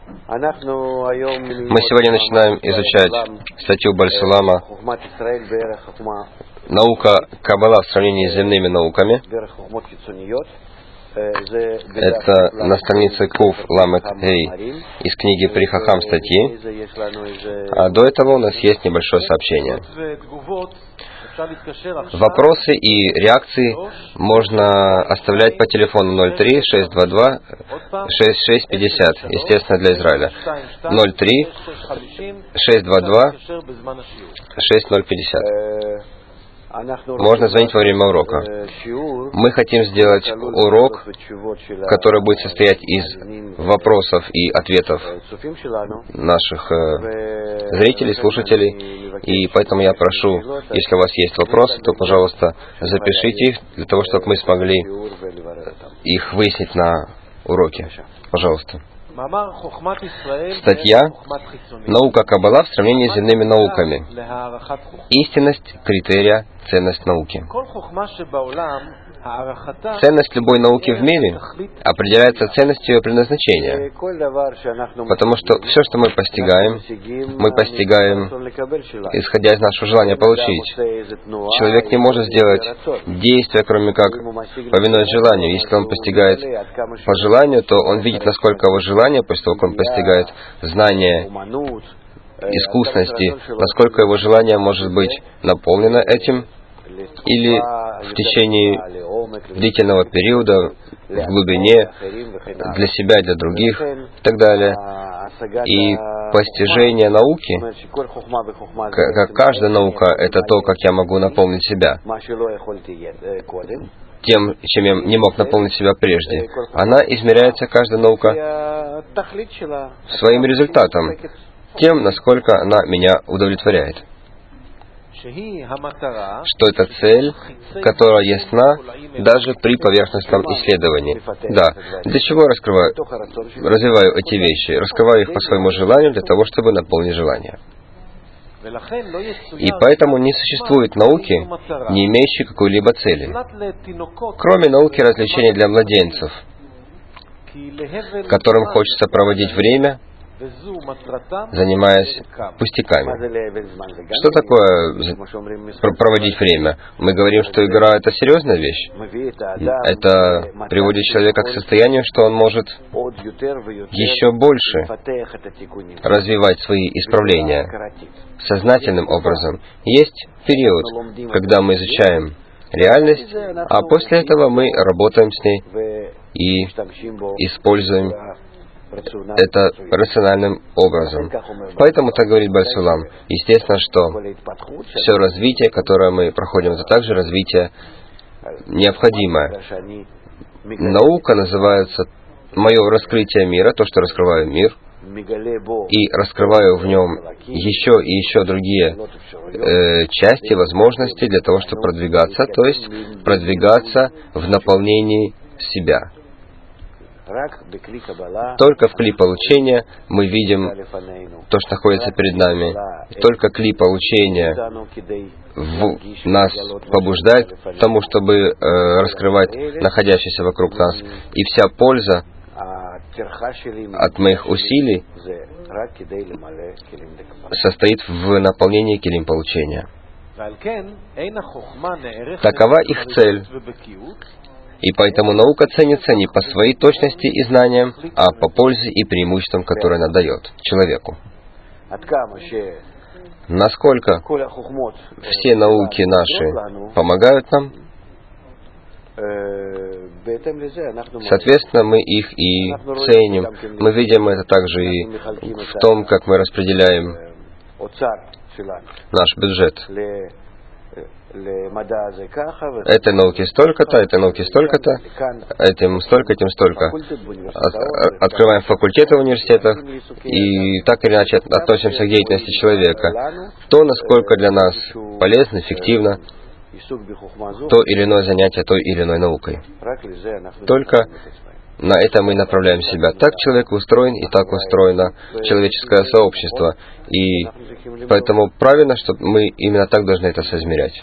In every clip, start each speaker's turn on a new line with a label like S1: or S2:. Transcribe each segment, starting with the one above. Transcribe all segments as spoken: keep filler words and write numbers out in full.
S1: Мы сегодня начинаем изучать статью Баль-Сулама «Наука Каббала в сравнении с земными науками». Это на странице Куф Ламет Эй из книги При Хахам статьи. А до этого у нас есть небольшое сообщение. Вопросы и реакции можно оставлять по телефону ноль три шесть два два шесть шесть пятьдесят, естественно, для Израиля. ноль три шесть два два шесть ноль пятьдесят. Можно звонить во время урока. Мы хотим сделать урок, который будет состоять из вопросов и ответов наших э, зрителей, слушателей. И поэтому я прошу, если у вас есть вопросы, то, пожалуйста, запишите их, для того, чтобы мы смогли их выяснить на уроке. Пожалуйста. Статья «Наука Каббала в сравнении с земными науками. Истинность критерия, ценность науки». Ценность любой науки в мире определяется ценностью ее предназначения, потому что все, что мы постигаем, мы постигаем, исходя из нашего желания получить. Человек не может сделать действия, кроме как повинуясь желанию. Если он постигает по желанию, то он видит, насколько его желание, после того, как он постигает знания, искусности, насколько его желание может быть наполнено этим, или в течение длительного периода, в глубине, для себя, для других и так далее. И постижение науки, как каждая наука, это то, как я могу наполнить себя тем, чем я не мог наполнить себя прежде. Она измеряется, каждая наука, своим результатом, тем, насколько она меня удовлетворяет. Что это цель, которая ясна даже при поверхностном исследовании. Да, для чего я раскрываю, развиваю эти вещи? Раскрываю их по своему желанию, для того, чтобы наполнить желание. И поэтому не существует науки, не имеющей какой-либо цели, кроме науки развлечений для младенцев, которым хочется проводить время, занимаясь пустяками. Что такое проводить время? Мы говорим, что игра — это серьезная вещь. Это приводит человека к состоянию, что он может еще больше развивать свои исправления сознательным образом. Есть период, когда мы изучаем реальность, а после этого мы работаем с ней и используем это рациональным образом. Поэтому так говорит Баль-Сулам. Естественно, что все развитие, которое мы проходим, это также развитие необходимое. Наука называется мое раскрытие мира, то, что раскрываю мир, и раскрываю в нем еще и еще другие э, части, возможности для того, чтобы продвигаться, то есть продвигаться в наполнении себя. Только в кли получения мы видим то, что находится перед нами. Только кли получения в нас побуждает к тому, чтобы э, раскрывать находящееся вокруг нас. И вся польза от моих усилий состоит в наполнении килим получения. Такова их цель. И поэтому наука ценится не по своей точности и знаниям, а по пользе и преимуществам, которые она дает человеку. Насколько все науки наши помогают нам, соответственно, мы их и ценим. Мы видим это также и в том, как мы распределяем наш бюджет. Этой науке столько-то, этой науке столько-то, этим столько, этим столько. От, открываем факультеты в университетах и так или иначе относимся к деятельности человека. То, насколько для нас полезно, эффективно то или иное занятие той или иной наукой. Только на это мы направляем себя. Так человек устроен, и так устроено человеческое сообщество. И поэтому правильно, что мы именно так должны это соизмерять.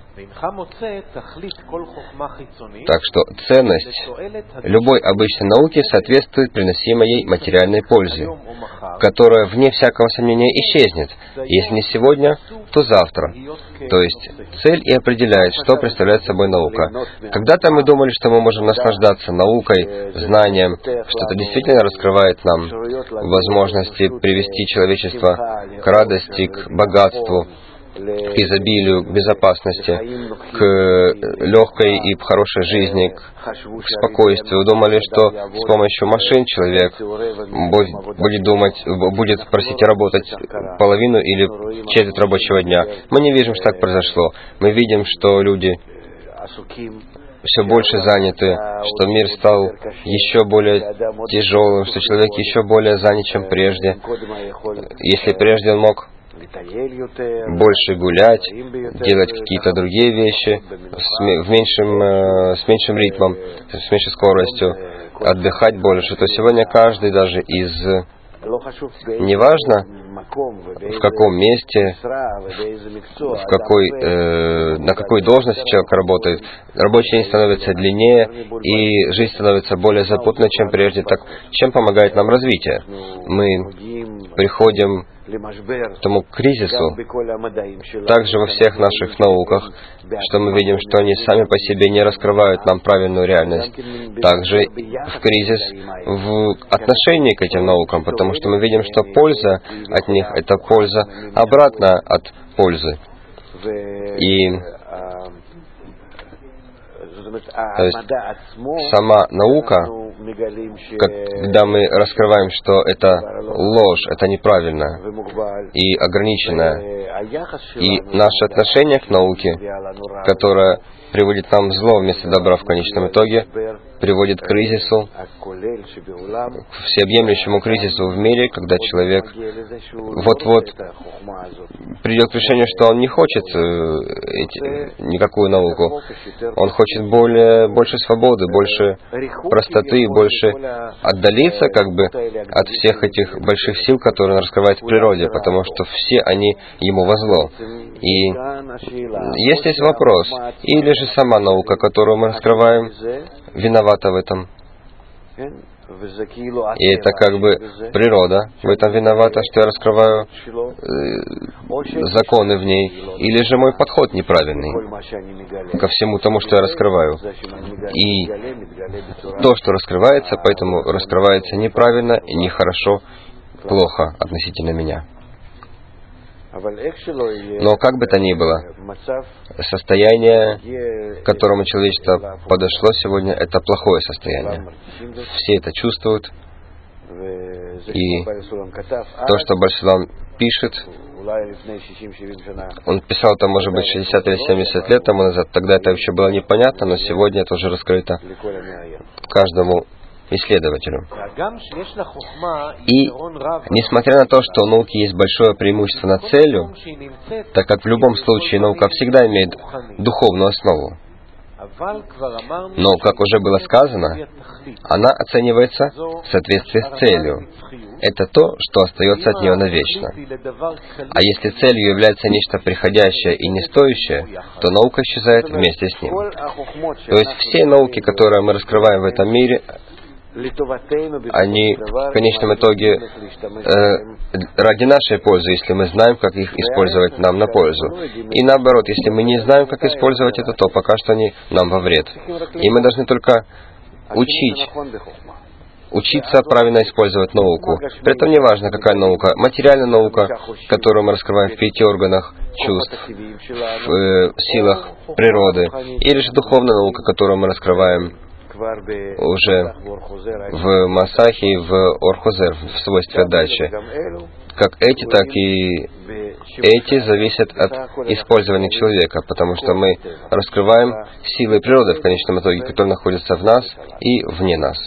S1: Так что ценность любой обычной науки соответствует приносимой ей материальной пользе. которое, вне всякого сомнения, исчезнет. Если не сегодня, то завтра. То есть цель и определяет, что представляет собой наука. Когда-то мы думали, что мы можем наслаждаться наукой, знанием, что это действительно раскрывает нам возможности привести человечество к радости, к богатству, к изобилию, к безопасности, к легкой и хорошей жизни, к спокойствию. Думали, что с помощью машин человек будет думать, будет просить работать половину или четверть рабочего дня. Мы не видим, что так произошло. Мы видим, что люди все больше заняты, что мир стал еще более тяжелым, что человек еще более занят, чем прежде. Если прежде он мог больше гулять, делать какие-то другие вещи с, в меньшим, э, с меньшим ритмом, с меньшей скоростью, отдыхать больше, то сегодня каждый даже из... Неважно, в каком месте, в какой, э, на какой должности человек работает, рабочий день становится длиннее, и жизнь становится более запутанной, чем прежде. Так чем помогает нам развитие? Мы приходим к тому кризису, также во всех наших науках, что мы видим, что они сами по себе не раскрывают нам правильную реальность. Также в кризис в отношении к этим наукам, потому что мы видим, что польза от них — это польза обратно от пользы. И то есть сама наука, когда мы раскрываем, что это ложь, это неправильно и ограниченное, и наше отношение к науке, которое приводит нам зло вместо добра в конечном итоге, приводит к кризису, к всеобъемлющему кризису в мире, когда человек вот-вот придет к решению, что он не хочет эти, никакую науку. Он хочет более, больше свободы, больше простоты, больше отдалиться как бы от всех этих больших сил, которые он раскрывает в природе, потому что все они ему во зло. И есть здесь вопрос, или же сама наука, которую мы раскрываем, виновата в этом. И это как бы природа в этом виновата, что я раскрываю э, законы в ней. Или же мой подход неправильный ко всему тому, что я раскрываю. И то, что раскрывается, поэтому раскрывается неправильно, нехорошо, плохо относительно меня. Но как бы то ни было, состояние, к которому человечество подошло сегодня, это плохое состояние. Все это чувствуют. И то, что Бальсулам пишет, он писал это, может быть, шестьдесят или семьдесят лет тому назад, тогда это еще было непонятно, но сегодня это уже раскрыто каждому исследователю. И, несмотря на то, что у науки есть большое преимущество над целью, так как в любом случае наука всегда имеет духовную основу, но, как уже было сказано, она оценивается в соответствии с целью. Это то, что остается от нее навечно. А если целью является нечто приходящее и не стоящее, то наука исчезает вместе с ним. То есть все науки, которые мы раскрываем в этом мире, они в конечном итоге э, ради нашей пользы, если мы знаем, как их использовать нам на пользу. И наоборот, если мы не знаем, как использовать это, то пока что они нам во вред. И мы должны только учить, учиться правильно использовать науку. При этом не важно, какая наука. Материальная наука, которую мы раскрываем в пяти органах чувств, в э, силах природы, или же духовная наука, которую мы раскрываем уже в Масахе и в Ор-Хозер, в свойстве отдачи. Как эти, так и эти зависят от использования человека, потому что мы раскрываем силы природы в конечном итоге, которые находятся в нас и вне нас.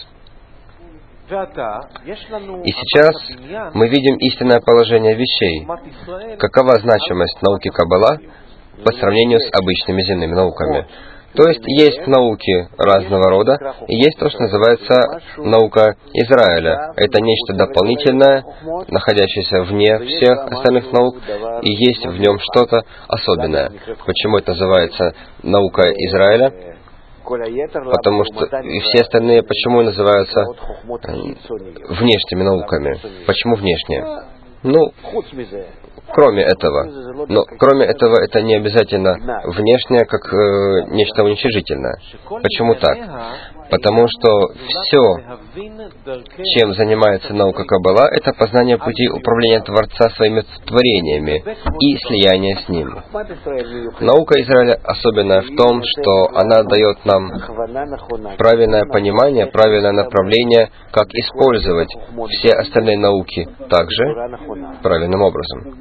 S1: И сейчас мы видим истинное положение вещей. Какова значимость науки Каббала по сравнению с обычными земными науками? То есть есть науки разного рода, и есть то, что называется наука Израиля. Это нечто дополнительное, находящееся вне всех остальных наук, и есть в нем что-то особенное. Почему это называется наука Израиля? Потому что и все остальные почему называются внешними науками? Почему внешние? Ну, кроме этого. Но кроме этого, это не обязательно внешнее, как э, нечто уничижительное. Почему так? Потому что все, чем занимается наука Каббала, это познание пути управления Творца своими творениями и слияние с Ним. Наука Израиля особенная в том, что она дает нам правильное понимание, правильное направление, как использовать все остальные науки также правильным образом.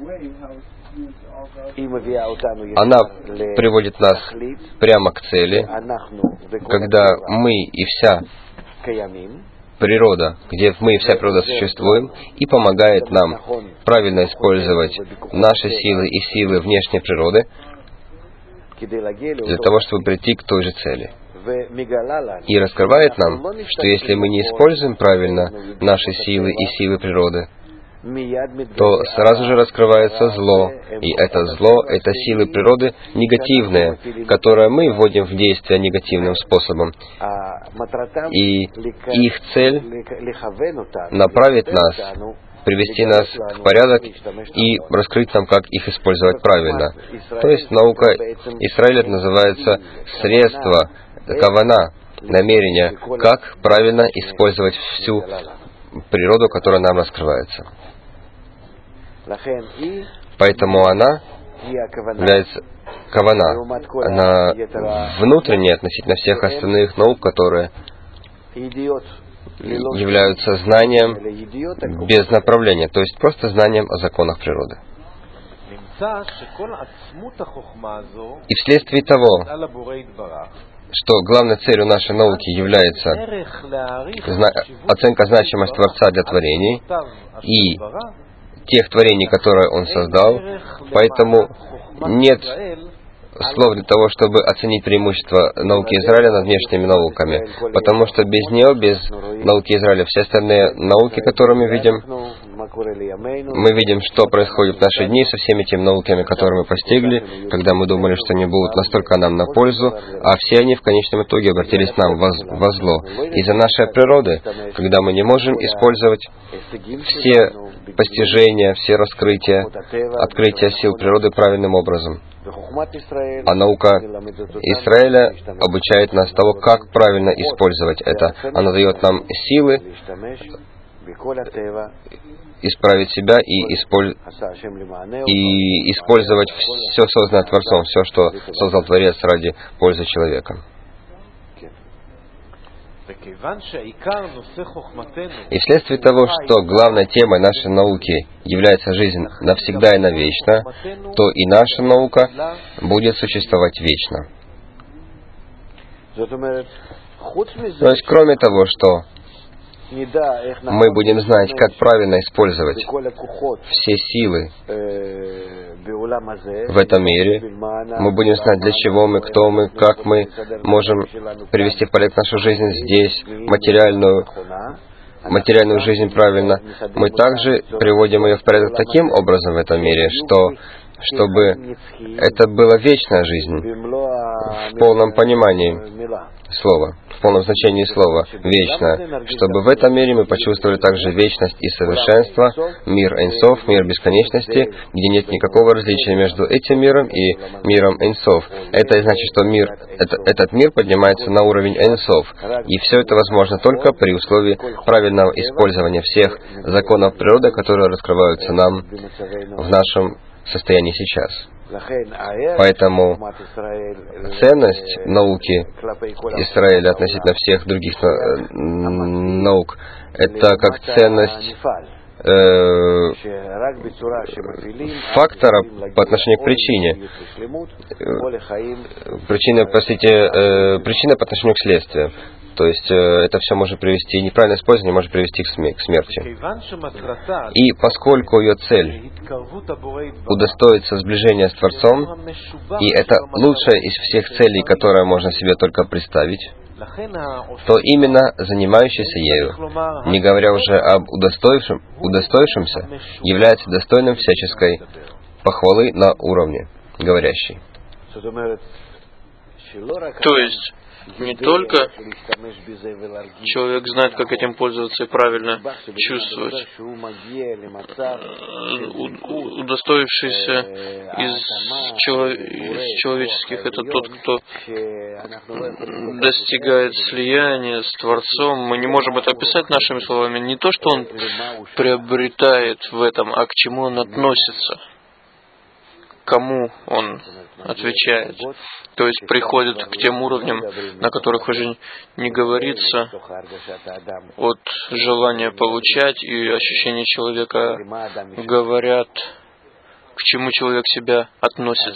S1: Она приводит нас прямо к цели, когда мы и вся природа, где мы и вся природа существуем, и помогает нам правильно использовать наши силы и силы внешней природы для того, чтобы прийти к той же цели. И раскрывает нам, что если мы не используем правильно наши силы и силы природы, то сразу же раскрывается зло. И это зло, это силы природы негативные, которые мы вводим в действие негативным способом. И их цель — направить нас, привести нас в порядок и раскрыть нам, как их использовать правильно. То есть наука Израиля называется средство, кавана, намерение, как правильно использовать всю природу, которая нам раскрывается. Поэтому она является кавана, она внутренняя относительно всех остальных наук, которые являются знанием без направления, то есть просто знанием о законах природы. И вследствие того, что главной целью нашей науки является зна- оценка значимости Творца для творений и тех творений, которые Он создал, поэтому нет слов для того, чтобы оценить преимущество науки Израиля над внешними науками, потому что без нее, без науки Израиля, все остальные науки, которые мы видим, мы видим, что происходит в наши дни со всеми теми науками, которые мы постигли, когда мы думали, что они будут настолько нам на пользу, а все они в конечном итоге обратились нам во, во зло. Из-за нашей природы, когда мы не можем использовать все постижения, все раскрытия, открытия сил природы правильным образом. А наука Израиля обучает нас того, как правильно использовать это. Она дает нам силы исправить себя и, исполь... и использовать все созданное Творцом, все, что создал Творец ради пользы человека. И вследствие того, что главной темой нашей науки является жизнь навсегда и навечно, то и наша наука будет существовать вечно. То есть, кроме того, что мы будем знать, как правильно использовать все силы в этом мире, мы будем знать, для чего мы, кто мы, как мы можем привести в порядок нашу жизнь здесь, материальную, материальную жизнь правильно. Мы также приводим ее в порядок таким образом в этом мире, что чтобы это была вечная жизнь в полном понимании слова, в полном значении слова, вечная, чтобы в этом мире мы почувствовали также вечность и совершенство, мир Эйн-Соф, мир бесконечности, где нет никакого различия между этим миром и миром Эйн-Соф. Это и значит, что мир, это, этот мир поднимается на уровень Эйн-Соф, и все это возможно только при условии правильного использования всех законов природы, которые раскрываются нам в нашем состоянии сейчас. Поэтому ценность науки Израиля относительно всех других наук — это как ценность э, фактора по отношению к причине. Причина, простите, э, причина по отношению к следствию. То есть э, это все может привести, неправильное использование может привести к смерти. И поскольку ее цель удостоиться сближения с Творцом, и это лучшая из всех целей, которая можно себе только представить, то именно занимающийся ею, не говоря уже об удостоившем, удостоившемся, является достойным всяческой похвалы на уровне говорящей.
S2: То есть, не только человек знает, как этим пользоваться и правильно чувствовать. Удостоившийся из, чело- из человеческих — это тот, кто достигает слияния с Творцом. Мы не можем это описать нашими словами. Не то, что он приобретает в этом, а к чему он относится, кому он отвечает. То есть приходит к тем уровням, на которых уже не говорится от желания получать, и ощущения человека говорят, к чему человек себя относит.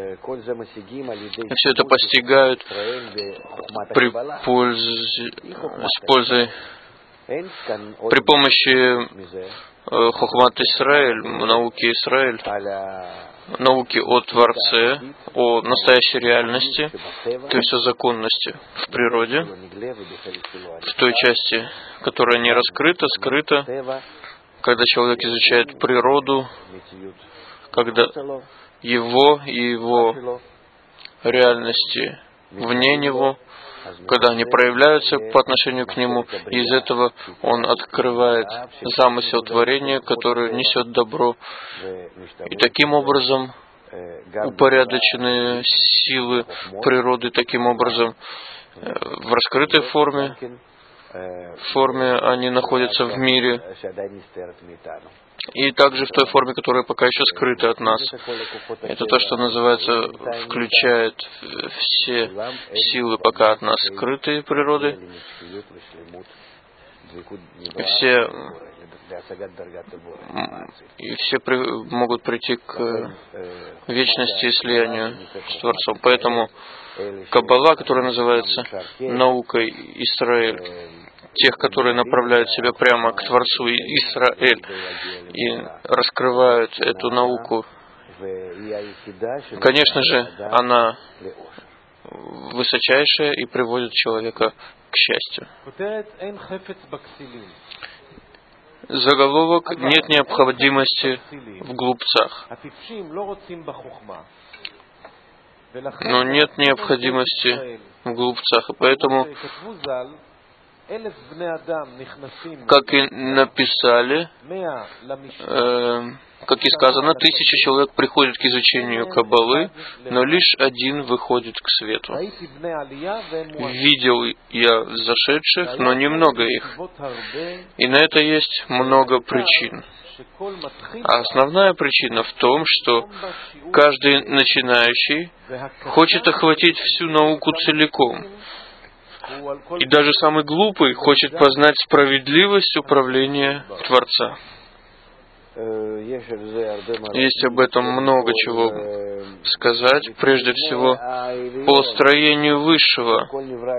S2: И все это постигают при пользе, с пользой, при помощи Хохмат Исраэль, науки Исраэль, науки о Творце, о настоящей реальности, то есть о законности в природе, в той части, которая не раскрыта, скрыта, когда человек изучает природу, когда его и его реальности вне него, когда они проявляются по отношению к нему, и из этого он открывает замысел творения, который несет добро. И таким образом упорядоченные силы природы, таким образом в раскрытой форме, в форме они находятся в мире, и также в той форме, которая пока еще скрыта от нас. Это то, что называется, включает все силы пока от нас скрытые природы, и все, и все при, могут прийти к вечности и слиянию с Творцом. Поэтому Каббала, которая называется наукой Исраэль, тех, которые направляют себя прямо к Творцу Исраэль и раскрывают эту науку, конечно же, она высочайшая и приводит человека к счастью. Заголовок: нет необходимости в глупцах. Но нет необходимости в глупцах, и поэтому, как и написали, э, как и сказано, тысячи человек приходят к изучению Каббалы, но лишь один выходит к свету. Видел я зашедших, но немного их. И на это есть много причин. А основная причина в том, что каждый начинающий хочет охватить всю науку целиком. И даже самый глупый хочет познать справедливость управления Творца. Есть об этом много чего сказать. Прежде всего, по строению высшего.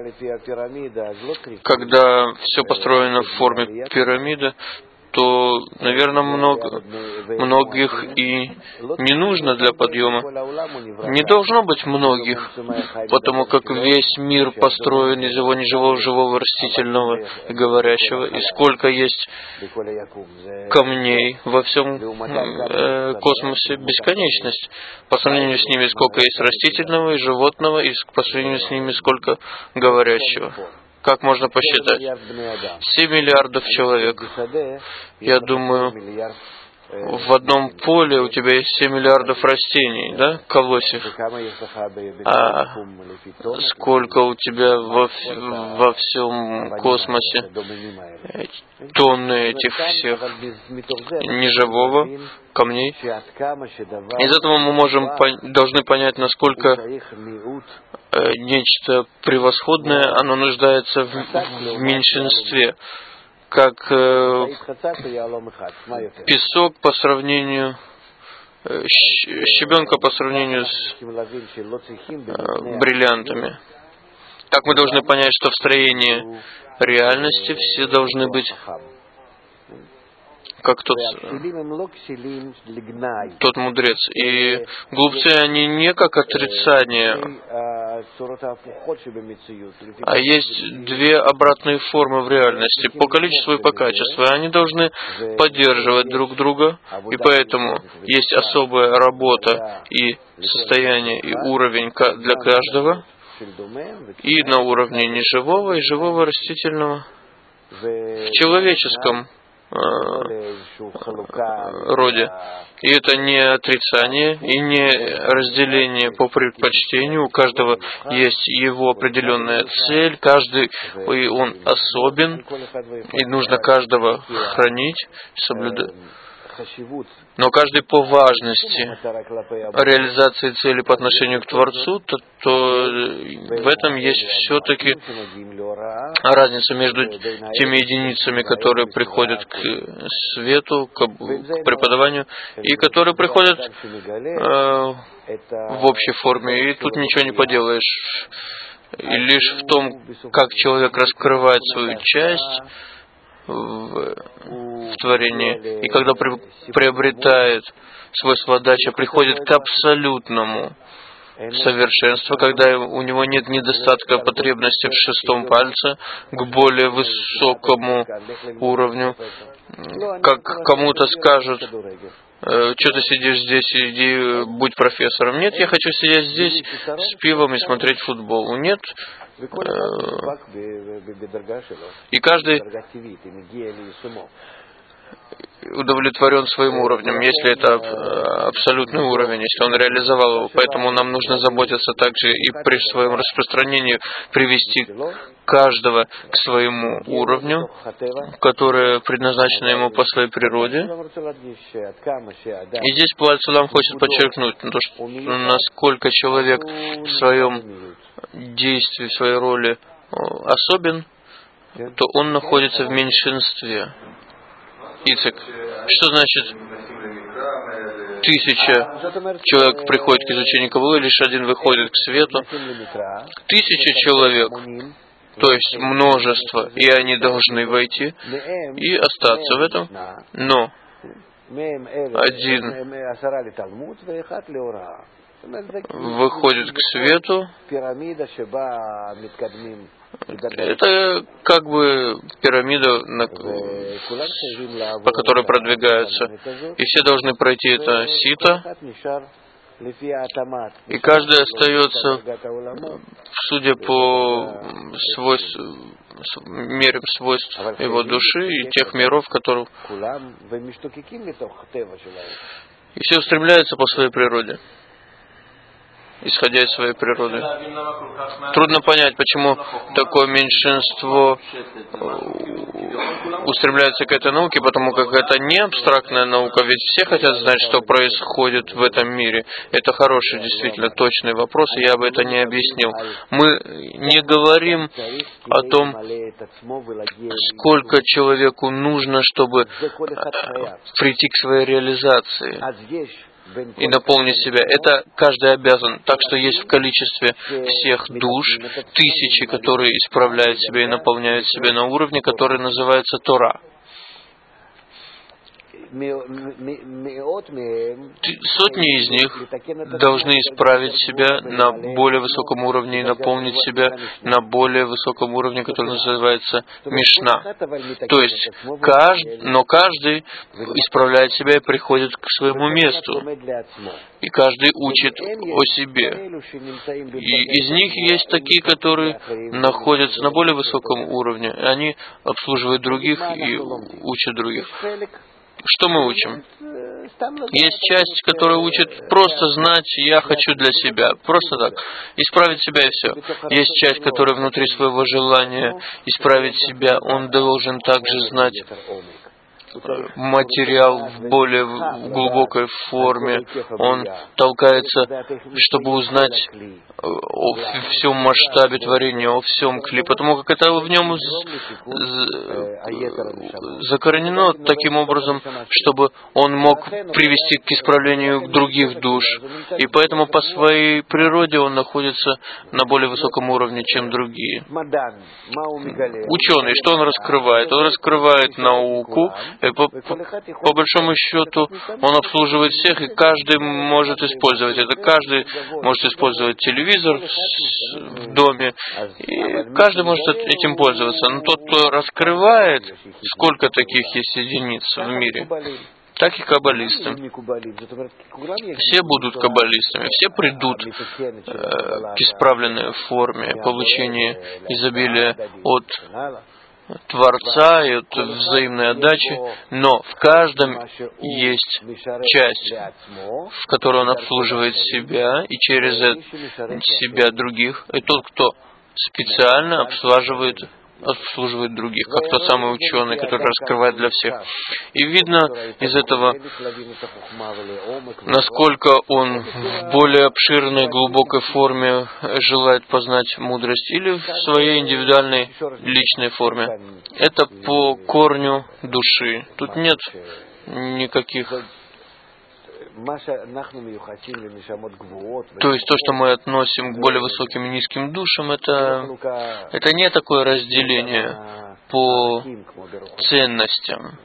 S2: Когда все построено в форме пирамиды, то, наверное, много, многих и не нужно для подъема. Не должно быть многих, потому как весь мир построен из его неживого, живого, растительного и говорящего. И сколько есть камней во всем э, космосе, бесконечность. По сравнению с ними, сколько есть растительного и животного, и по сравнению с ними, сколько говорящего. Как можно посчитать? семь миллиардов человек. Я думаю, в одном поле у тебя есть семь миллиардов растений, да, колосьев? А сколько у тебя во, во всем космосе тонны этих всех неживого, камней? Из этого мы можем, должны понять, насколько нечто превосходное, оно нуждается в, в меньшинстве, как э, песок по сравнению, э, щебенка по сравнению с э, бриллиантами. Так мы должны понять, что в строении реальности все должны быть как тот, тот мудрец. И глупцы, они не как отрицание, а есть две обратные формы в реальности, по количеству и по качеству. И они должны поддерживать друг друга, и поэтому есть особая работа и состояние, и уровень для каждого. и на уровне неживого и живого растительного. В человеческом роде. И это не отрицание и не разделение по предпочтению. У каждого есть его определенная цель, каждый и он особен, и нужно каждого хранить, соблюдать. Но каждый по важности реализации цели по отношению к Творцу, то, то в этом есть все-таки разница между теми единицами, которые приходят к свету, к, к преподаванию, и которые приходят э, в общей форме. И тут ничего не поделаешь. И лишь в том, как человек раскрывает свою часть в, в творении, и когда при, приобретает свойство отдачи, приходит к абсолютному совершенству, когда у него нет недостатка потребности в шестом пальце, к более высокому уровню. Как кому-то скажут: что ты сидишь здесь, иди будь профессором. Нет, я хочу сидеть здесь с пивом и смотреть футбол. Нет. И каждый удовлетворен своим уровнем, если это абсолютный уровень, если он реализовал его. Поэтому нам нужно заботиться также и при своем распространении привести каждого к своему уровню, который предназначен ему по своей природе. И здесь Бааль Сулам хочет подчеркнуть, то, что насколько человек в своем действии, в своей роли особен, то он находится в меньшинстве. Ицек, что значит тысяча человек приходит к изучению Каббалы, лишь один выходит к свету? Тысяча человек, то есть множество, и они должны войти и остаться в этом, но один выходит к свету. Это как бы пирамида, на, по которой продвигаются. И все должны пройти это сито. И каждый остается, судя по свойств, мере свойств его души и тех миров, которых... И все устремляются по своей природе, исходя из своей природы. Трудно понять, почему такое меньшинство устремляется к этой науке, потому как это не абстрактная наука, ведь все хотят знать, что происходит в этом мире. Это хороший, действительно, точный вопрос, и я бы это не объяснил. Мы не говорим о том, сколько человеку нужно, чтобы прийти к своей реализации и наполнить себя. Это каждый обязан. Так что есть в количестве всех душ тысячи, которые исправляют себя и наполняют себя на уровне, который называется Тора. Сотни из них должны исправить себя на более высоком уровне и наполнить себя на более высоком уровне, который называется Мишна. То есть, каждый, но каждый исправляет себя и приходит к своему месту. И каждый учит о себе. И из них есть такие, которые находятся на более высоком уровне. Они обслуживают других и учат других. Что мы учим? Есть часть, которая учит просто знать, я хочу для себя. Просто так. Исправить себя и все. Есть часть, которая внутри своего желания исправить себя, он должен также знать материал в более глубокой форме. Он толкается, чтобы узнать о всем масштабе творения, о всем кли, потому как это в нем закоренено таким образом, чтобы он мог привести к исправлению других душ. И поэтому по своей природе он находится на более высоком уровне, чем другие. Ученый, что он раскрывает? Он раскрывает науку. По, по, по большому счету, он обслуживает всех, и каждый может использовать это. Каждый может использовать телевизор в доме, и каждый может этим пользоваться. Но тот, кто раскрывает, сколько таких есть единиц в мире, так и каббалисты. Все будут каббалистами, все придут э, к исправленной форме получения изобилия от Творца и от взаимной отдачи, но в каждом есть часть, в которой он обслуживает себя и через себя других, и тот, кто специально обслуживает обслуживает других, как тот самый ученый, который раскрывает для всех. И видно из этого, насколько он в более обширной, глубокой форме желает познать мудрость или в своей индивидуальной, личной форме. Это по корню души. Тут нет никаких... То есть то, что мы относим к более высоким и низким душам, это, это не такое разделение по ценностям.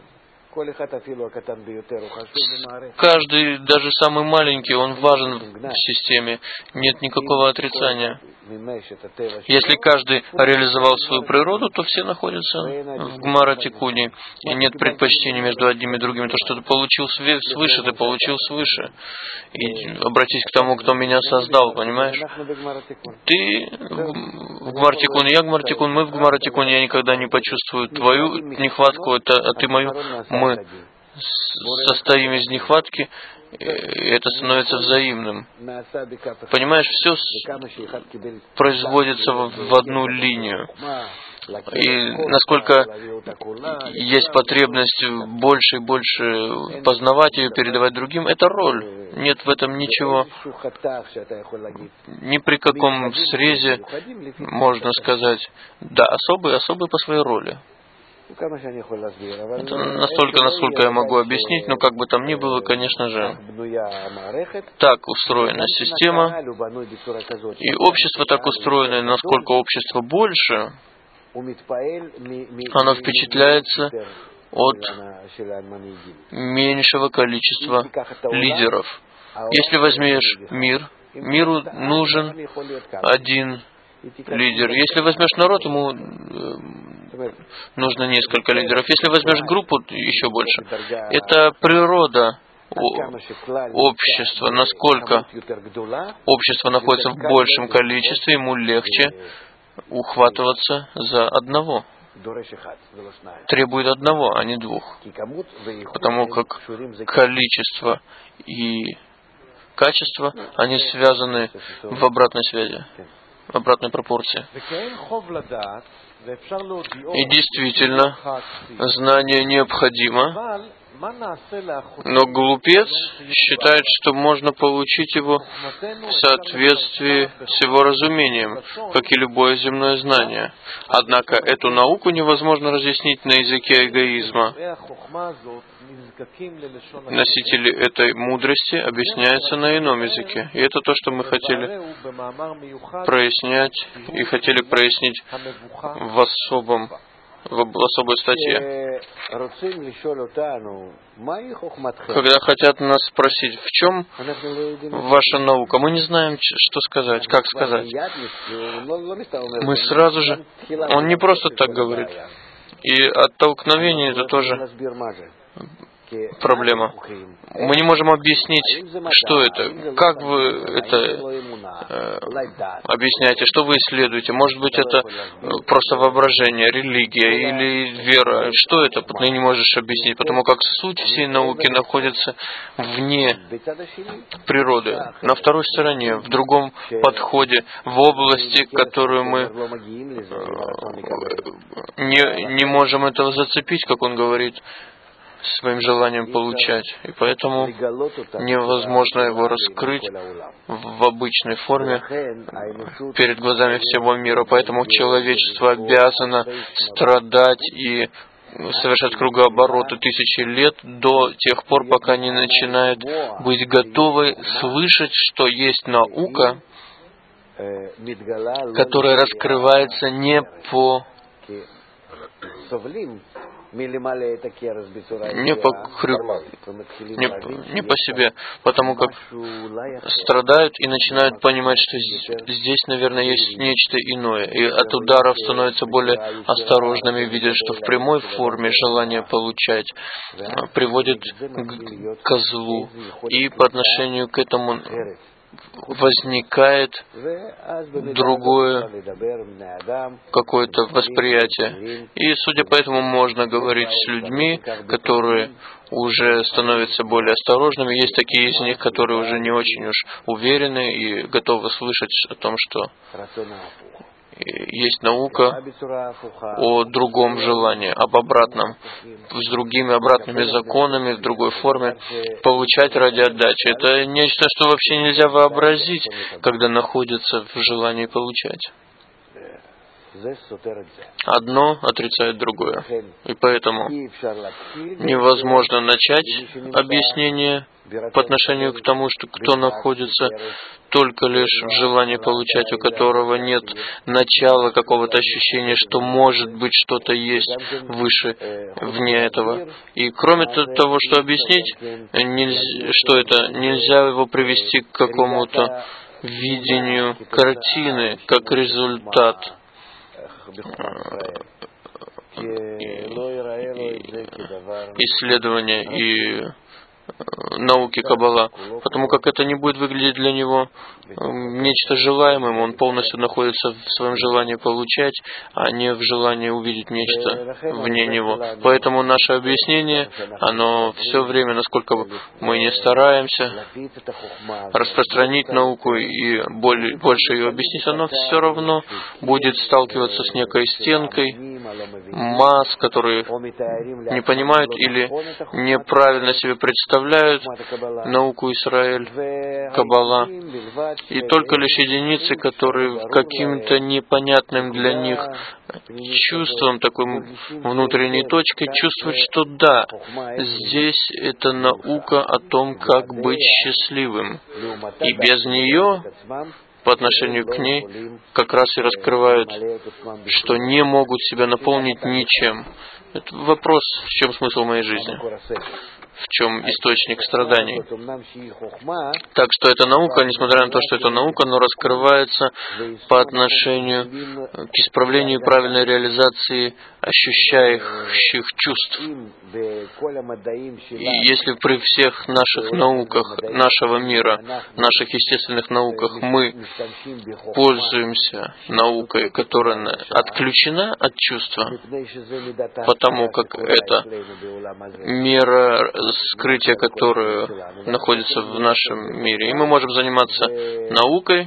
S2: Каждый, даже самый маленький, он важен в системе. Нет никакого отрицания. Если каждый реализовал свою природу, то все находятся в Гмара Тикуни. И нет предпочтений между одним и другим. То, что ты получил свыше, ты получил свыше. И обратись к тому, кто меня создал, понимаешь? Ты в Гмар Тикуни, я Гмар Тикун, мы в Гмар Тикуни, я никогда не почувствую твою нехватку, это, а ты мою. Мы состоим из нехватки, и это становится взаимным. Понимаешь, все производится в одну линию. И насколько есть потребность больше и больше познавать ее, передавать другим, это роль. Нет в этом ничего. Ни при каком срезе можно сказать, да, особый, особый по своей роли. Это настолько, насколько я могу объяснить, но как бы там ни было, конечно же, так устроена система, и общество так устроено, и насколько общество больше, оно впечатляется от меньшего количества лидеров. Если возьмешь мир, миру нужен один лидер. Если возьмешь народ, ему нужно несколько лидеров. Если возьмешь группу, еще больше. Это природа общества. Насколько общество находится в большем количестве, ему легче ухватываться за одного. Требует одного, а не двух. Потому как количество и качество, они связаны в обратной связи, в обратной пропорции. И действительно, знание необходимо, но глупец считает, что можно получить его в соответствии с его разумением, как и любое земное знание. Однако эту науку невозможно разъяснить на языке эгоизма. Носители этой мудрости объясняются на ином языке. И это то, что мы хотели прояснять и хотели прояснить в особом в особой статье. Когда хотят нас спросить, в чем ваша наука, мы не знаем, что сказать, как сказать. Мы сразу же... Он не просто так говорит. И оттолкновение это тоже проблема. Мы не можем объяснить, что это, как вы это э, объясняете, что вы исследуете. Может быть, это просто воображение, религия или вера. Что это? Ты не можешь объяснить, потому как суть всей науки находится вне природы, на второй стороне, в другом подходе, в области, которую мы не, не можем этого зацепить, как он говорит, своим желанием получать. И поэтому невозможно его раскрыть в обычной форме перед глазами всего мира. Поэтому человечество обязано страдать и совершать кругообороты тысячи лет до тех пор, пока не начинает быть готовой слышать, что есть наука, которая раскрывается не по не по, крю... не, не по себе, потому как страдают и начинают понимать, что здесь, наверное, есть нечто иное, и от ударов становятся более осторожными, видят, что в прямой форме желание получать приводит к козлу, и по отношению к этому возникает другое какое-то восприятие. И, судя по этому, можно говорить с людьми, которые уже становятся более осторожными. Есть такие из них, которые уже не очень уж уверены и готовы слышать о том, что есть наука о другом желании, об обратном, с другими обратными законами, в другой форме, получать ради отдачи. Это нечто, что вообще нельзя вообразить, когда находится в желании получать. Одно отрицает другое. И поэтому невозможно начать объяснение по отношению к тому, что кто находится только лишь в желании получать, у которого нет начала какого-то ощущения, что может быть что-то есть выше, вне этого. И кроме того, что объяснить, нельзя, что это, нельзя его привести к какому-то видению картины, как результат исследования и науки Каббала, потому как это не будет выглядеть для него нечто желаемым, он полностью находится в своем желании получать, а не в желании увидеть нечто вне него. Поэтому наше объяснение, оно все время, насколько мы не стараемся распространить науку и больше ее объяснить, оно все равно будет сталкиваться с некой стенкой масс, которые не понимают или неправильно себе представляют науку Исраэль, Каббала, и только лишь единицы, которые каким-то непонятным для них чувством, такой внутренней точкой, чувствуют, что да, здесь это наука о том, как быть счастливым. И без нее, по отношению к ней, как раз и раскрывают, что не могут себя наполнить ничем. Это вопрос, в чем смысл моей жизни, в чем источник страданий. Так что эта наука, несмотря на то, что это наука, но раскрывается по отношению к исправлению и правильной реализации ощущающих чувств. И если при всех наших науках, нашего мира, наших естественных науках, мы пользуемся наукой, которая отключена от чувства, потому как это мера скрытия, которое находится в нашем мире. И мы можем заниматься наукой,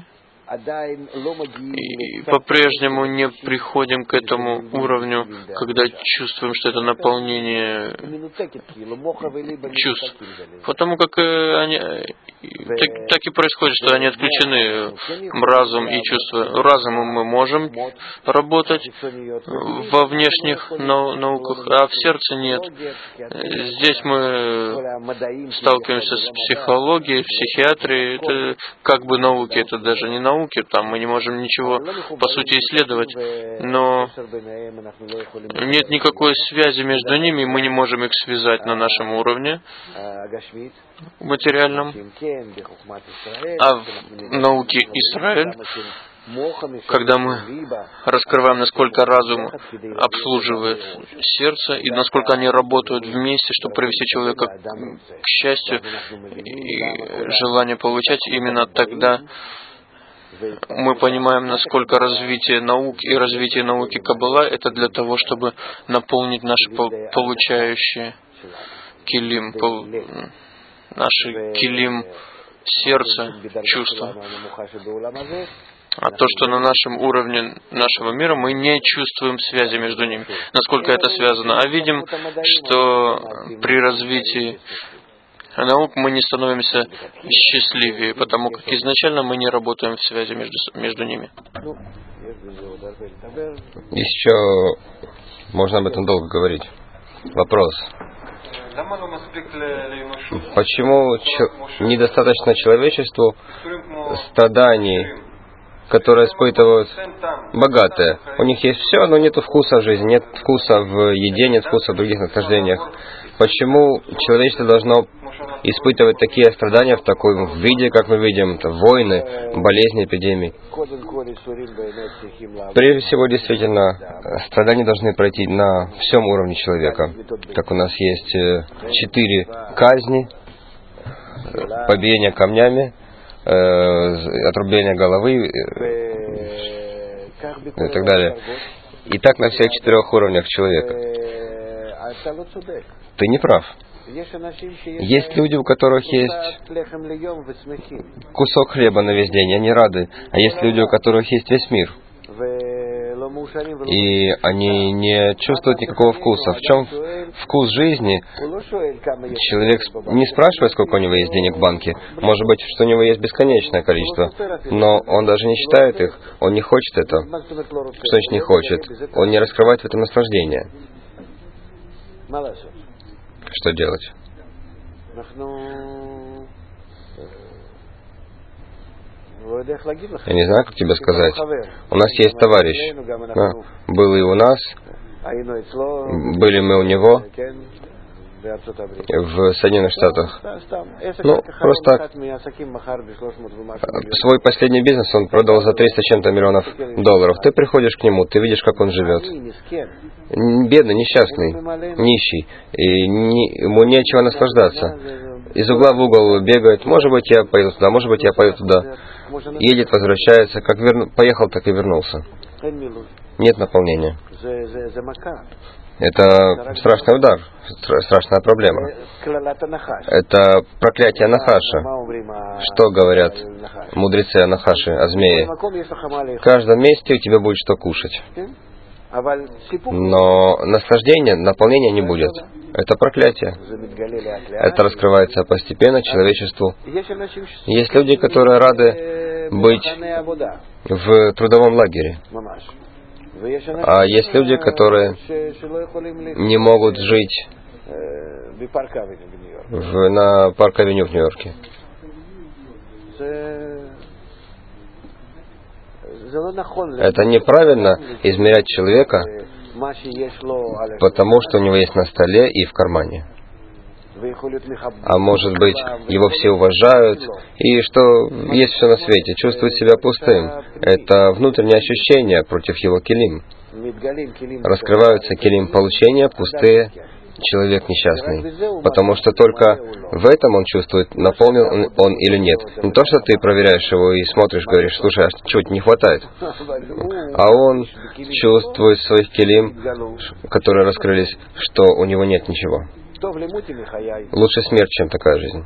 S2: и по-прежнему не приходим к этому уровню, когда чувствуем, что это наполнение чувств. Потому как они, так, так и происходит, что они отключены, разум и чувства. Разумом мы можем работать во внешних нау- науках, а в сердце нет. Здесь мы сталкиваемся с психологией, психиатрией. Это как бы науки, это даже не науки. Там мы не можем ничего, по сути, исследовать, но нет никакой связи между ними, и мы не можем их связать на нашем уровне материальном. А в науке Исраэль, когда мы раскрываем, насколько разум обслуживает сердце и насколько они работают вместе, чтобы привести человека к счастью и желанию получать, именно тогда мы понимаем, насколько развитие наук и развитие науки Каббала — это для того, чтобы наполнить наши получающие килим, пол, наши килим сердца, чувства. А то, что на нашем уровне нашего мира, мы не чувствуем связи между ними. Насколько это связано? А видим, что при развитии наук мы не становимся счастливее, потому как изначально мы не работаем в связи между, между ними.
S1: Еще можно об этом долго говорить. Вопрос. Почему ч- недостаточно человечеству страданий которые испытывают богатые. У них есть все, но нет вкуса в жизни, нет вкуса в еде, нет вкуса в других наслаждениях. Почему человечество должно испытывать такие страдания в таком виде, как мы видим, это войны, болезни, эпидемии? Прежде всего, действительно, страдания должны пройти на всем уровне человека. Как у нас есть четыре казни, побиение камнями, отрубление головы и так далее. И так на всех четырех уровнях человека. Ты не прав. Есть люди, у которых есть кусок хлеба на весь день, и они рады. А есть люди, у которых есть весь мир. И они не чувствуют никакого вкуса. В чем вкус жизни? Человек не спрашивает, сколько у него есть денег в банке. Может быть, что у него есть бесконечное количество. Но он даже не считает их. Он не хочет этого. Что значит не хочет? Он не раскрывает в этом наслаждение. Что делать? Я не знаю, как тебе сказать. У нас есть товарищ. Да. Был и у нас. Были мы у него в Соединенных Штатах. Ну, просто так. Свой последний бизнес он продал за триста с чем-то миллионов долларов. Ты приходишь к нему, ты видишь, как он живет. Бедный, несчастный, нищий. И не, ему нечего наслаждаться. Из угла в угол бегает. Может быть, я поеду туда, может быть, я поеду туда. Едет, возвращается. Как верну... Поехал, так и вернулся. Нет наполнения. Это страшный удар, страшная проблема. Это проклятие Нахаша. Что говорят мудрецы о Нахаше, о змее? В каждом месте у тебя будет что кушать. Но наслаждения, наполнения не будет. Это проклятие. Это раскрывается постепенно человечеству. Есть люди, которые рады быть в трудовом лагере. А есть люди, которые не могут жить в, на Парк-авеню в Нью-Йорке. Это неправильно измерять человека, потому что у него есть на столе и в кармане. А может быть, его все уважают, и что есть все на свете, чувствует себя пустым. Это внутреннее ощущение против его килим. Раскрываются килим получения, пустые, человек несчастный. Потому что только в этом он чувствует, наполнен он или нет. Не то, что ты проверяешь его и смотришь, говоришь, слушай, а чего-то не хватает. А он чувствует своих килим, которые раскрылись, что у него нет ничего. Лучше смерть, чем такая жизнь.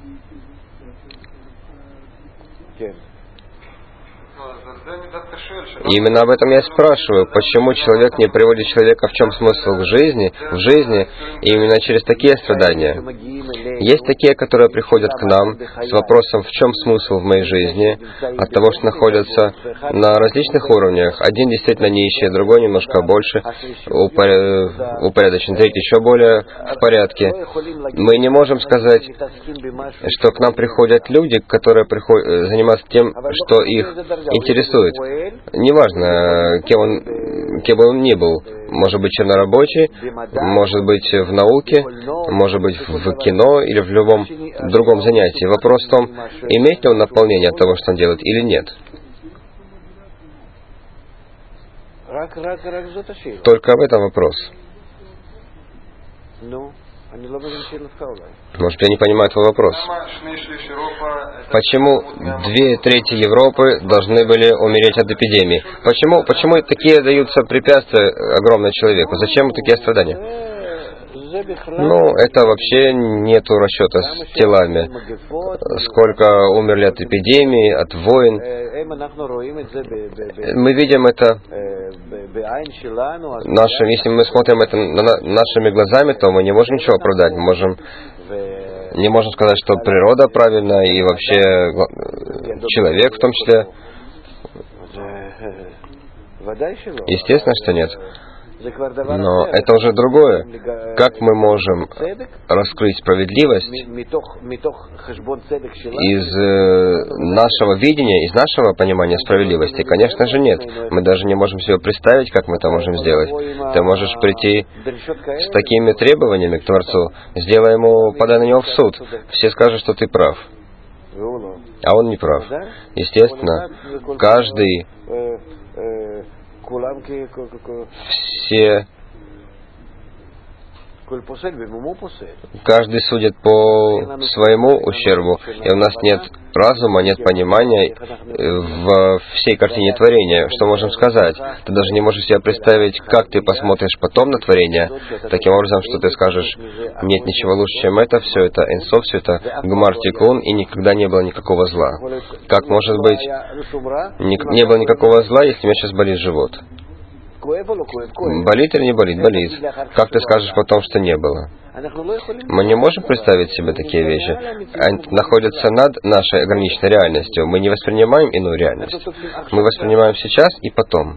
S1: И именно об этом я спрашиваю, почему человек не приводит человека, в чем смысл в жизни, в жизни, именно через такие страдания. Есть такие, которые приходят к нам с вопросом, в чем смысл в моей жизни, от того, что находятся на различных уровнях. Один действительно нищий, другой немножко больше, упорядочен, третий еще более в порядке. Мы не можем сказать, что к нам приходят люди, которые приходят, занимаются тем, что их интересует. Неважно, кем он, кем бы он ни был. Может быть, чернорабочий, может быть, в науке, может быть, в кино или в любом другом занятии. Вопрос в том, имеет ли он наполнение от того, что он делает, или нет. Только об этом вопрос. Может, я не понимаю твой вопрос. Почему две трети Европы должны были умереть от эпидемии? Почему, почему такие даются препятствия огромному человеку? Зачем такие страдания? Ну, это вообще нету расчета с телами. Сколько умерли от эпидемии, от войн. Мы видим это нашим, если мы смотрим это нашими глазами, то мы не можем ничего оправдать. Мы можем, не можем сказать, что природа правильна и вообще человек в том числе. Естественно, что нет. Но это уже другое. Как мы можем раскрыть справедливость из нашего видения, из нашего понимания справедливости? Конечно же нет. Мы даже не можем себе представить, как мы это можем сделать. Ты можешь прийти с такими требованиями к Творцу, сделай ему, подай на него в суд. Все скажут, что ты прав. А он не прав. Естественно, каждый, все, каждый судит по своему ущербу, и у нас нет разума, нет понимания в всей картине творения. Что можем сказать? Ты даже не можешь себе представить, как ты посмотришь потом на творение, таким образом, что ты скажешь, нет ничего лучше, чем это, все это Энсов, все это Гмар Тикун, и никогда не было никакого зла. Как может быть, не, не было никакого зла, если у меня сейчас болит живот? Болит или не болит? Болит. Как ты скажешь потом, что не было? Мы не можем представить себе такие вещи. Они находятся над нашей ограниченной реальностью. Мы не воспринимаем иную реальность. Мы воспринимаем сейчас и потом.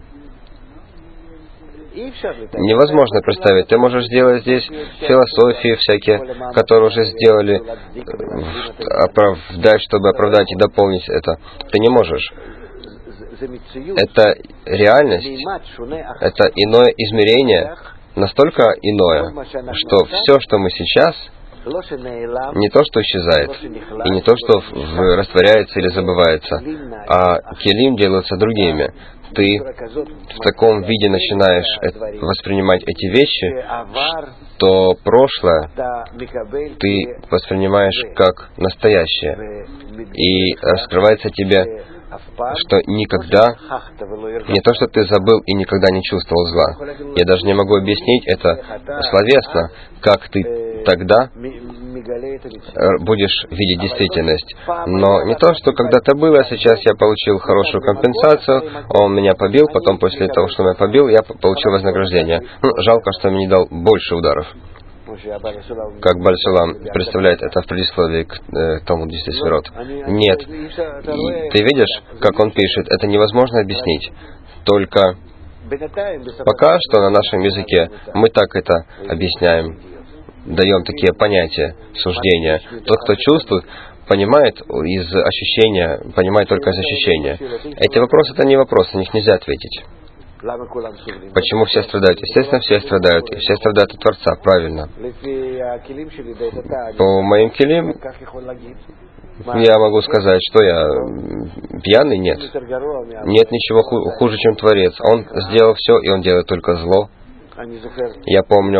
S1: Невозможно представить. Ты можешь сделать здесь философии всякие, которые уже сделали, оправдать, чтобы оправдать и дополнить это. Ты не можешь. Это реальность, это иное измерение, настолько иное, что все, что мы сейчас, не то, что исчезает, и не то, что растворяется или забывается, а келим делаются другими. Ты в таком виде начинаешь воспринимать эти вещи, что прошлое ты воспринимаешь как настоящее, и раскрывается тебе, что никогда, не то, что ты забыл и никогда не чувствовал зла. Я даже не могу объяснить это словесно, как ты тогда будешь видеть действительность. Но не то, что когда-то было, сейчас я получил хорошую компенсацию, он меня побил, потом после того, что меня побил, я получил вознаграждение. Ну, жалко, что мне не дал больше ударов. Как Бааль Сулам представляет это в предисловии к э, Талмуд десять Сферот. Нет. И ты видишь, как он пишет, это невозможно объяснить. Только пока что на нашем языке мы так это объясняем, даем такие понятия, суждения. Тот, кто чувствует, понимает из ощущения, понимает только из ощущения. Эти вопросы — это не вопросы, на них нельзя ответить. Почему все страдают? Естественно, все страдают. И все страдают от Творца, правильно. По моим келим я могу сказать, что я пьяный? Нет. Нет ничего хуже, чем Творец. Он сделал все, и он делает только зло. Я помню,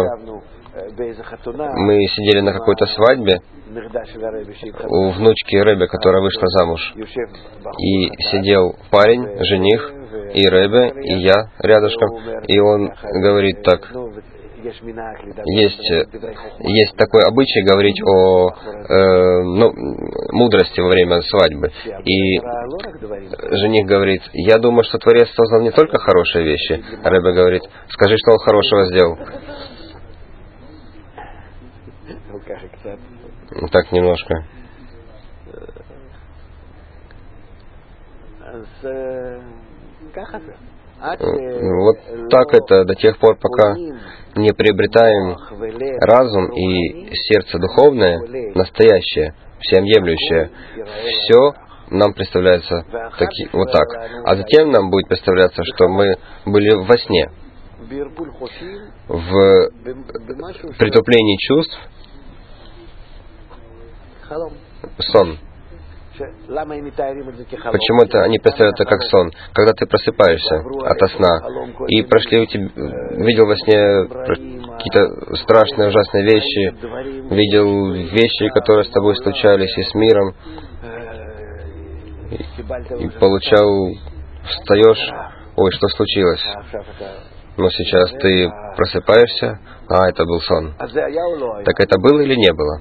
S1: мы сидели на какой-то свадьбе у внучки Ребе, которая вышла замуж. И сидел парень, жених, и Ребе, и я рядышком. И он говорит так. Есть, есть такой обычай говорить о э, ну, мудрости во время свадьбы. И жених говорит, я думаю, что Творец создал не только хорошие вещи. А Ребе говорит, скажи, что он хорошего сделал. Так немножко. Вот так это до тех пор, пока не приобретаем разум и сердце духовное, настоящее, всеобъемлющее. Все нам представляется таки, вот так. А затем нам будет представляться, что мы были во сне, в притуплении чувств, сон. Почему-то они представляют это как сон. Когда ты просыпаешься ото сна и прошли у тебя, видел во сне какие-то страшные, ужасные вещи, видел вещи, которые с тобой случались и с миром, и, и получал, встаешь, ой, что случилось? Но сейчас ты просыпаешься, а это был сон. Так это было или не было?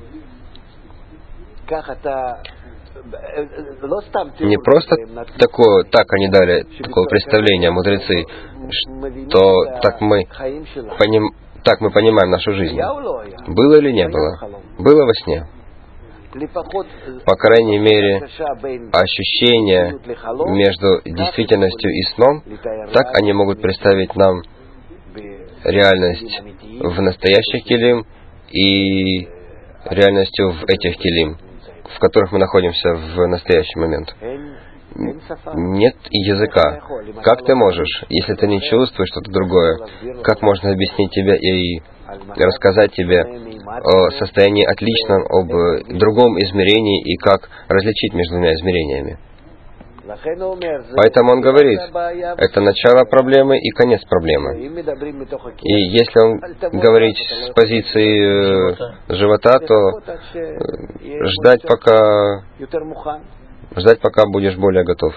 S1: Не просто такое, так они дали такое представление, мудрецы, что так мы, поним, так мы понимаем нашу жизнь. Было или не было? Было во сне. По крайней мере, ощущения между действительностью и сном, так они могут представить нам реальность в настоящих келим и реальностью в этих келим, в которых мы находимся в настоящий момент. Нет языка. Как ты можешь, если ты не чувствуешь что-то другое, как можно объяснить тебе и рассказать тебе о состоянии отличном, об другом измерении и как различить между двумя измерениями? Поэтому он говорит, это начало проблемы и конец проблемы. И если он говорит с позиции живота, то ждать пока, ждать пока будешь более готов.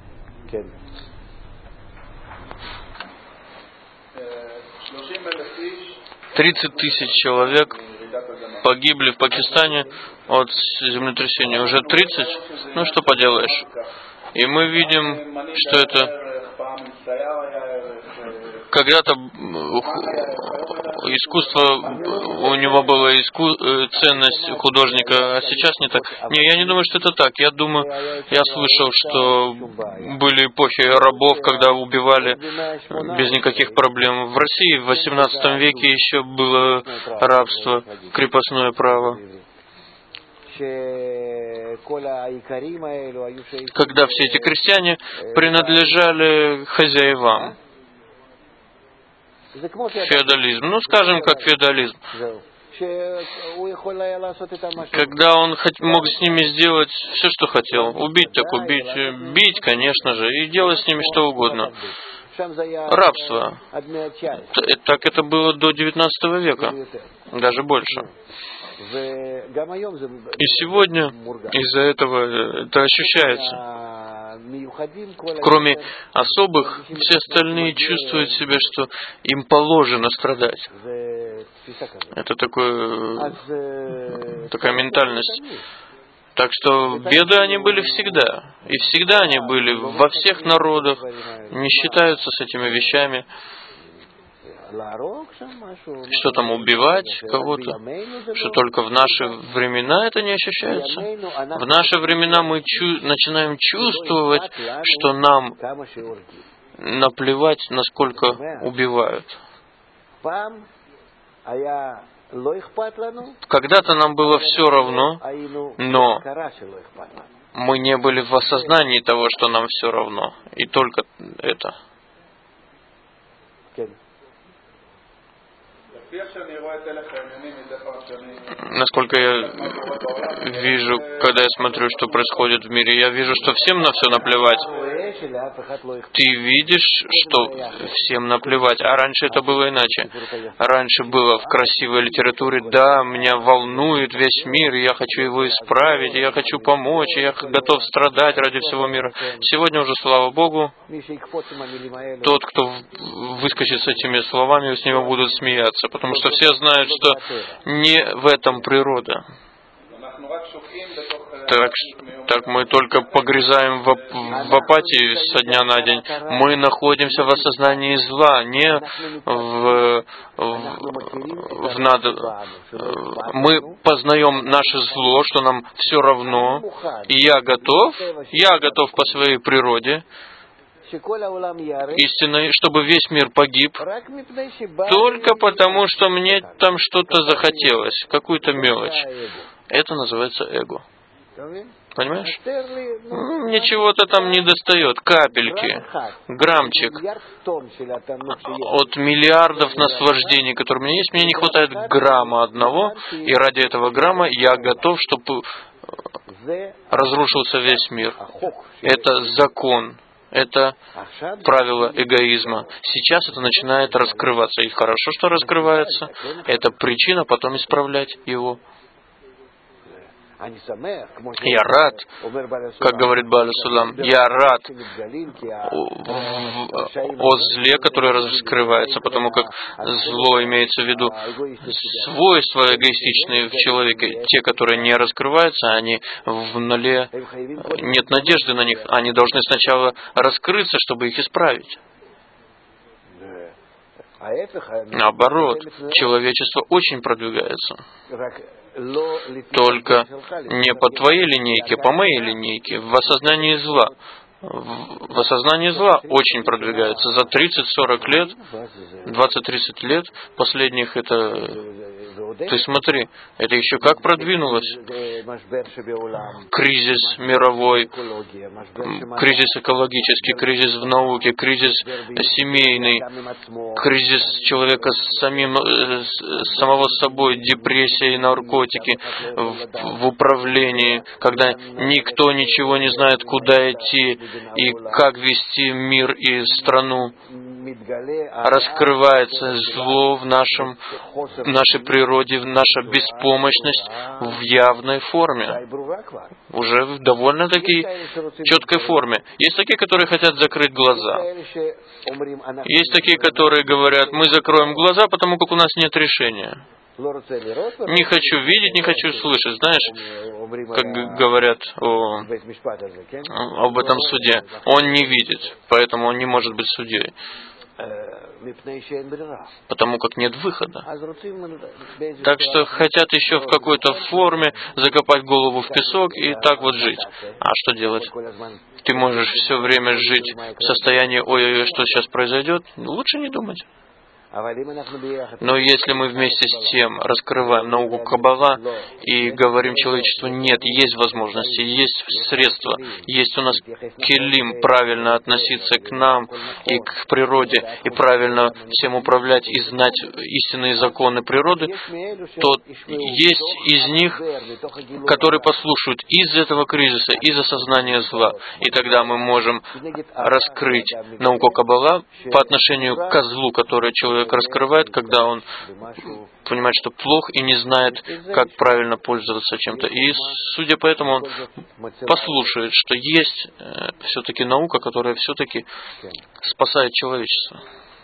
S2: тридцать тысяч человек погибли в Пакистане от землетрясения. Уже тридцать? Ну что поделаешь. И мы видим, что это когда-то искусство, у него была иску... ценность художника, а сейчас не так. Не, я не думаю, что это так. Я думаю, я слышал, что были эпохи рабов, когда убивали без никаких проблем. В России в восемнадцатом веке еще было рабство, крепостное право. Когда все эти крестьяне принадлежали хозяевам. Феодализм. Ну, скажем, как феодализм. Когда он мог с ними сделать все, что хотел. Убить так убить. Бить, конечно же. И делать с ними что угодно. Рабство. Так это было до девятнадцатого века. Даже больше. И сегодня из-за этого это ощущается. Кроме особых, все остальные чувствуют себя, что им положено страдать. Это такое, такая ментальность. Так что беды они были всегда. И всегда они были во всех народах. Не считаются с этими вещами. Что там убивать кого-то, что только в наши времена это не ощущается. В наши времена мы чу- начинаем чувствовать, что нам наплевать, насколько убивают. Когда-то нам было все равно, но мы не были в осознании того, что нам все равно. И только это. Насколько я вижу, когда я смотрю, что происходит в мире, я вижу, что всем на все наплевать. Ты видишь, что всем наплевать, а раньше это было иначе. Раньше было в красивой литературе, да, меня волнует весь мир, и я хочу его исправить, и я хочу помочь, и я готов страдать ради всего мира. Сегодня уже, слава Богу, тот, кто выскочит с этими словами, с него будут смеяться, потому что все знают, что не в этом природа. Так, так мы только погрязаем в, в апатии со дня на день. Мы находимся в осознании зла, не в, в, в надо. Мы познаем наше зло, что нам все равно, и я готов, я готов по своей природе, истинной, чтобы весь мир погиб, только потому, что мне там что-то захотелось, какую-то мелочь. Это называется эго. Понимаешь? Мне чего-то там не достает, капельки, граммчик от миллиардов наслаждений, которые у меня есть. Мне не хватает грамма одного, и ради этого грамма я готов, чтобы разрушился весь мир. Это закон. Это правило эгоизма. Сейчас это начинает раскрываться. И хорошо, что раскрывается. Это причина потом исправлять его. Я рад, как говорит Бааля Сулам, я рад о зле, которое раскрывается, потому как зло имеется в виду свойства эгоистичные в человеке. Те, которые не раскрываются, они в нуле, нет надежды на них. Они должны сначала раскрыться, чтобы их исправить. Наоборот, человечество очень продвигается. Только не по твоей линейке, по моей линейке, в осознании зла. в осознании зла очень продвигается. За тридцать-сорок лет, двадцать-тридцать лет последних это... Ты смотри, это еще как продвинулось. Кризис мировой, кризис экологический, кризис в науке, кризис семейный, кризис человека с самим, с самого собой, депрессия и наркотики в, в управлении, когда никто ничего не знает, куда идти и как вести мир и страну. Раскрывается зло в нашем, в нашей природе, в наша беспомощность в явной форме. Уже в довольно-таки четкой форме. Есть такие, которые хотят закрыть глаза. Есть такие, которые говорят, мы закроем глаза, потому как у нас нет решения. Не хочу видеть, не хочу слышать. Знаешь, как говорят о, об этом суде. Он не видит, поэтому он не может быть судьей. Потому как нет выхода. Так что хотят еще в какой-то форме закопать голову в песок и так вот жить. А что делать? Ты можешь все время жить в состоянии «ой-ой-ой, что сейчас произойдет?» Лучше не думать. Но если мы вместе с тем раскрываем науку Каббала и говорим человечеству, нет, есть возможности, есть средства, есть у нас келим правильно относиться к нам и к природе, и правильно всем управлять и знать истинные законы природы, то есть из них, которые послушают из этого кризиса, из осознания зла. И тогда мы можем раскрыть науку Каббала по отношению к козлу, который человек раскрывает, когда он понимает, что плох и не знает, как правильно пользоваться чем-то. И, судя по этому, он послушает, что есть э, все-таки наука, которая все-таки спасает человечество.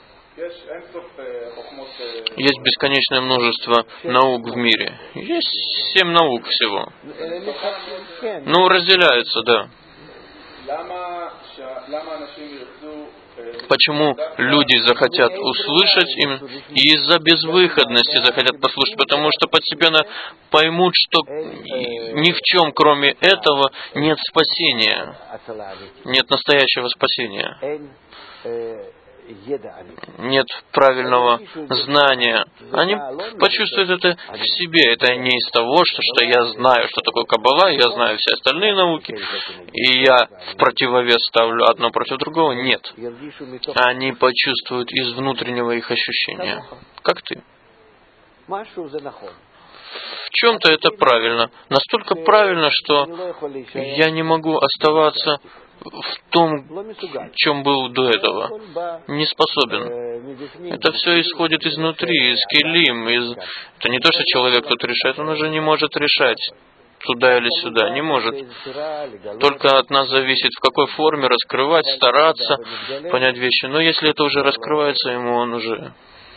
S2: Есть бесконечное множество наук в мире. Есть семь наук всего. Ну, разделяются, да. Почему люди захотят услышать им и из-за безвыходности захотят послушать? Потому что постепенно поймут, что ни в чем, кроме этого, нет спасения. Нет настоящего спасения. Нет правильного знания. Они почувствуют это в себе. Это не из того, что, что я знаю, что такое Каббала, я знаю все остальные науки, и я в противовес ставлю одно против другого. Нет. Они почувствуют из внутреннего их ощущения. Как ты. В чем-то это правильно. Настолько правильно, что я не могу оставаться в том, в чем был до этого. Не способен. Это все исходит изнутри, из келим. Из... Это не то, что человек тут решает, он уже не может решать. Туда или сюда, не может. Только от нас зависит, в какой форме раскрывать, стараться понять вещи. Но если это уже раскрывается ему, он уже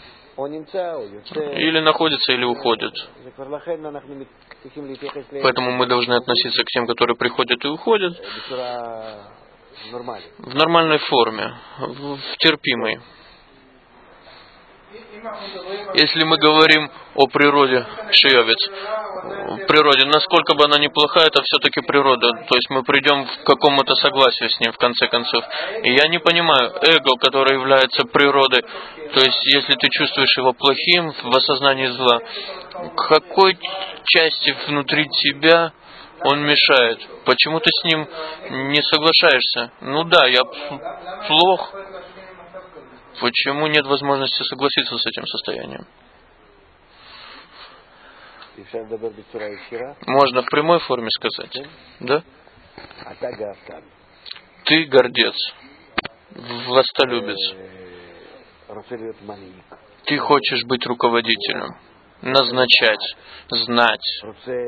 S2: или находится, или уходит. Поэтому мы должны относиться к тем, которые приходят и уходят, в нормальной форме, в терпимой. Если мы говорим о природе, шиовец, природе, насколько бы она ни плоха, это все-таки природа. То есть мы придем к какому-то согласию с ним, в конце концов. И я не понимаю, эго, которое является природой, то есть если ты чувствуешь его плохим в осознании зла, к какой части внутри тебя он мешает? Почему ты с ним не соглашаешься? Ну да, я плох. Почему нет возможности согласиться с этим состоянием? Можно в прямой форме сказать. Да? Ты гордец, властолюбец. Ты хочешь быть руководителем, назначать, знать.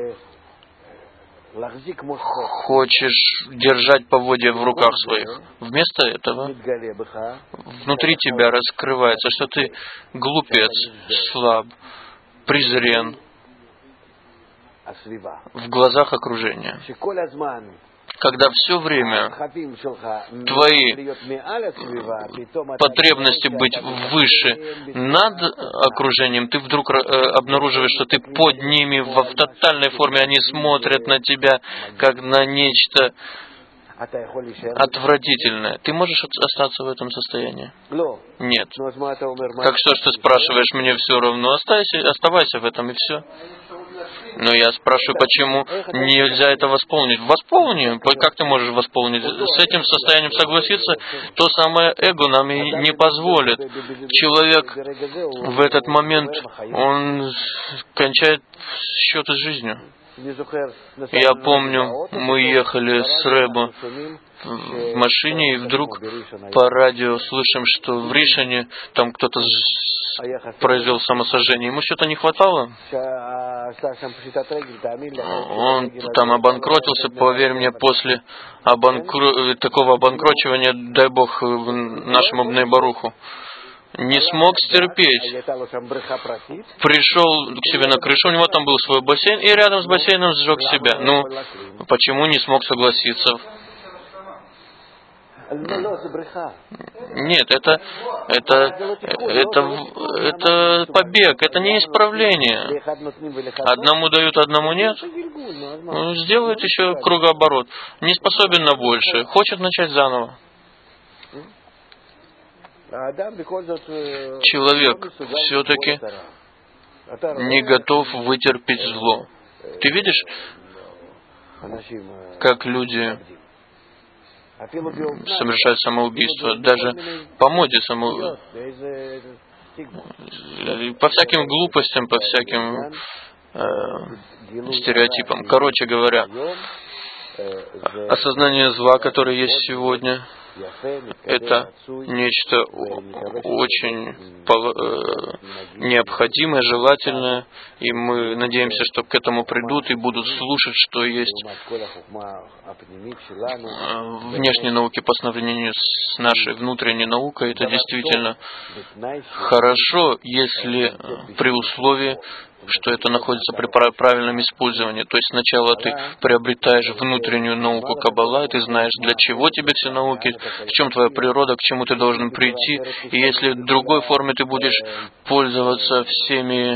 S2: Хочешь держать поводья в руках своих. Вместо этого внутри тебя раскрывается, что ты глупец, слаб, презрен в глазах окружения. Когда все время твои потребности быть выше над окружением, ты вдруг обнаруживаешь, что ты под ними в тотальной форме, они смотрят на тебя как на нечто отвратительное. Ты можешь остаться в этом состоянии? Нет. Как что ж ты спрашиваешь, мне все равно, оставайся, оставайся в этом и все. Но я спрашиваю, почему нельзя это восполнить? Восполни. Как ты можешь восполнить? С этим состоянием согласиться, то самое эго нам и не позволит. Человек в этот момент, он кончает счеты с жизнью. Я помню, мы ехали с Рэбо в машине, и вдруг по радио слышим, что в Ришоне там кто-то произвел самосожжение. Ему что-то не хватало. Он там обанкротился, поверь мне, после обанкро... такого обанкрочивания, дай Бог нашему Бней Баруху, не смог стерпеть. Пришел к себе на крышу, у него там был свой бассейн, и рядом с бассейном сжег себя. Ну, почему не смог согласиться? Нет, это, это, это, это побег, это не исправление. Одному дают, одному нет. Ну, сделает еще кругооборот. Не способен на большее. Хочет начать заново. Человек все-таки не готов вытерпеть зло. Ты видишь, как люди совершают самоубийство, даже по моде самоубийство, по всяким глупостям, по всяким э, стереотипам. Короче говоря, осознание зла, которое есть сегодня, это нечто очень необходимое, желательное, и мы надеемся, что к этому придут и будут слушать, что есть внешние науки по сравнению с нашей внутренней наукой. Это действительно хорошо, если при условии, что это находится при правильном использовании. То есть сначала ты приобретаешь внутреннюю науку Каббала, и ты знаешь, для чего тебе все науки, в чем твоя природа, к чему ты должен прийти. И если в другой форме ты будешь пользоваться всеми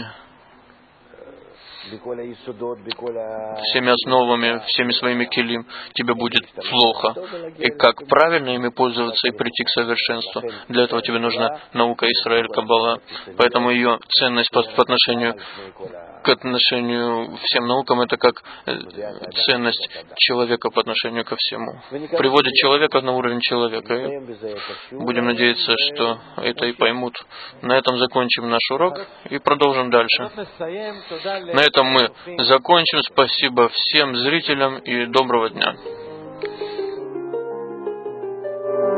S2: всеми основами, всеми своими келим, тебе будет плохо. И как правильно ими пользоваться и прийти к совершенству, для этого тебе нужна наука Исраэль Каббала. Поэтому ее ценность по, по отношению к отношению всем наукам, это как ценность человека по отношению ко всему. Приводит человека на уровень человека. И будем надеяться, что это и поймут. На этом закончим наш урок и продолжим дальше. На этом мы закончим. Спасибо всем зрителям и доброго дня.